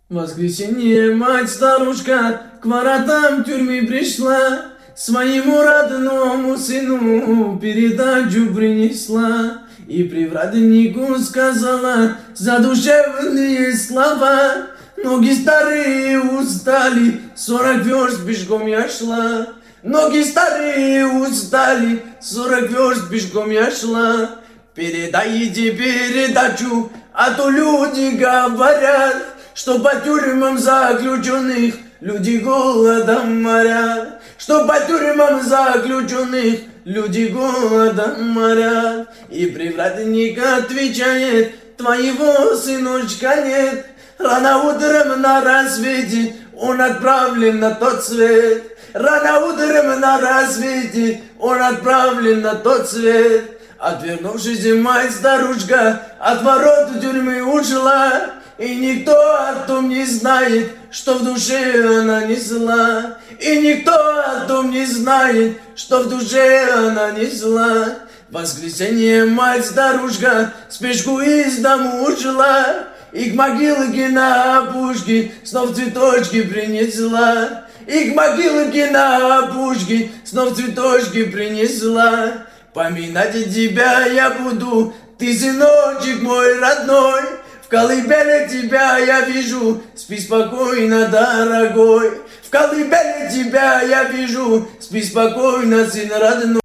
В воскресенье мать-старушка к воротам тюрьмы пришла, своему родному сыну передачу принесла и привратнику сказала задушевные слова. Ноги старые устали, 40 верст пешком я шла. Ноги старые устали, 40 верст пешком я шла. Передайте передачу, а то люди говорят, что по тюрьмам заключенных люди голодом морят. Что по тюрьмам заключенных люди голодом морят. И привратник отвечает: твоего сыночка нет. Рано утром на рассвете он отправлен на тот свет. Рано утром на рассвете он отправлен на тот свет. Отвернувшись, мать-старушка от ворот тюрьмы ушла, и никто о том не знает, что в душе она несла. И никто о том не знает, что в душе она несла. В воскресенье мать-старушка спешку из дому ушла, и к могилке на опушке снов цветочки принесла. И к могилке на опушке снов цветочки принесла. Поминать тебя я буду, ты, сыночек мой родной. В колыбели тебя я вижу, спи спокойно, дорогой. В колыбели тебя я вижу, спи спокойно, сын родной.